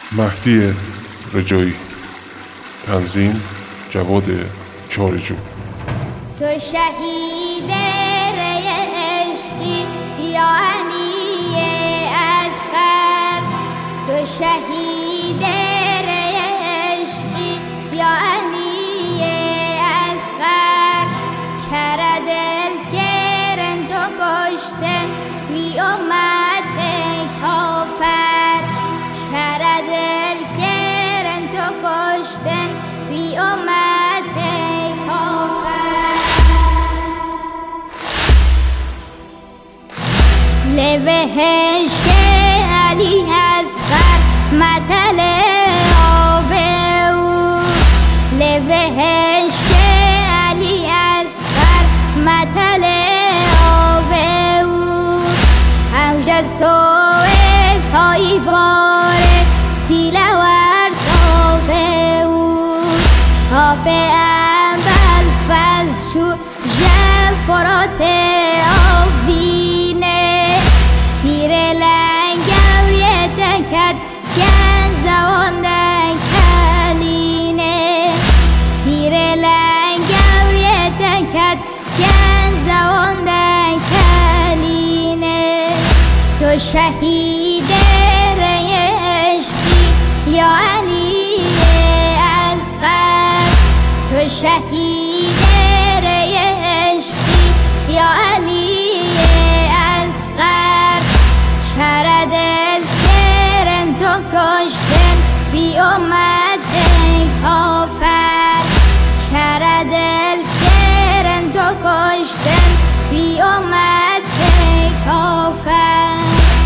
مهدی رجایی. تنظیم جواد چارجو. تو شهید ری عشقی یا علی اصغر، تو شهید ری عشقی یا علی اصغر. شر دل گرن تو کشتن بی امت کافر، شر دل گرن تو کشتن بی امت کافر. لبهش که علی اصغر مطل آب او، لبهش که علی اصغر مطل آب او. اوج از سوه پایی باره تیلور تاف او. آب اول فز شو جفرات آب بینه، تیر لنگر یه تکت گن زواندن کلینه، تیر لنگر یه تکت گن زواندن کلینه. تو شهید ری عشقی یا علی اصغر، تو شهید ری عشقی یا علی اصغر. شر دل گرن تو کشتن بی امت کافر، شر دل گرن تو کشتن بی امت کافر.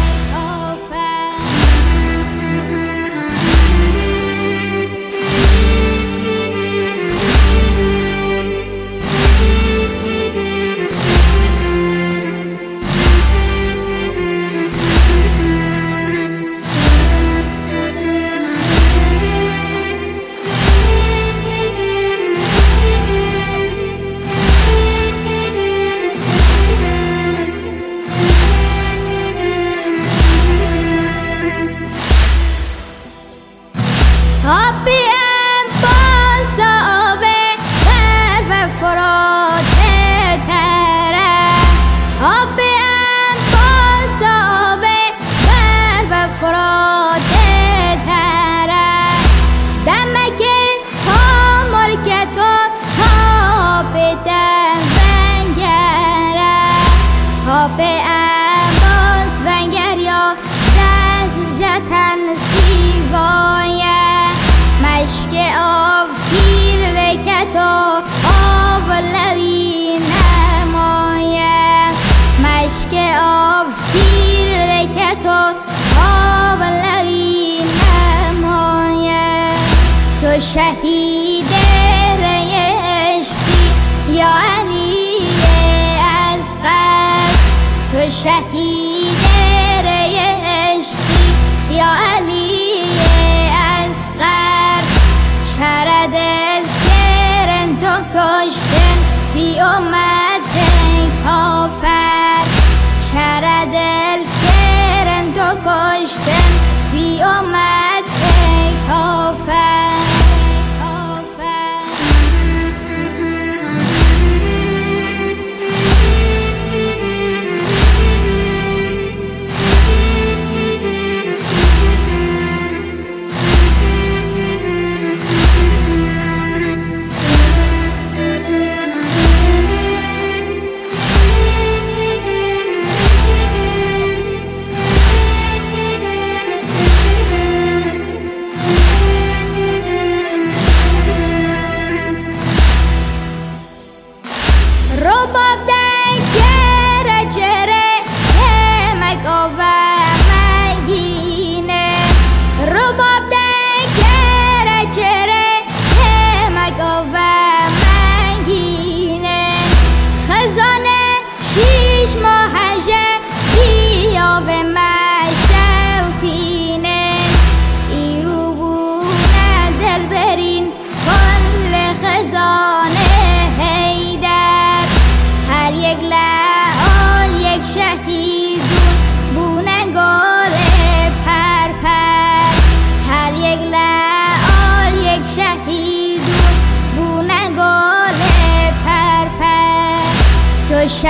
آبیم باز آب قلب فرات تره، آبیم باز آب قلب فرات تره. دمک ها ملکت و آب دم ونگره، آب باز ونگر یا دست جتن سیوایه. مشک آب تیر لکت و آب لوی نمایه، مشک آب تیر لکت و آب لوی نمایه. تو شهید ری عشقی یا علی اصغر، تو شهید ری عشقی یا علی اصغر. شر دل گرن تو کشتن بی امت کافر، شر دل گرن تو کشتن بی امت کافر.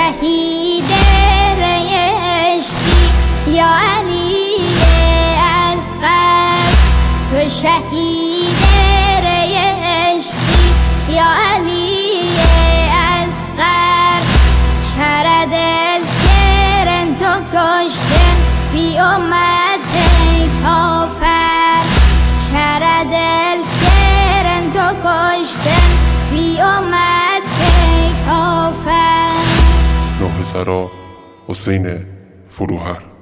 شهید عشقی یا علی اصغر، تو شهید عشقی یا علی اصغر. چرا دل کرن تو کشتن بی امت کافر، چرا دل کرن تو کشتن بی امت کافر. نوح زرا، حسین فروهر.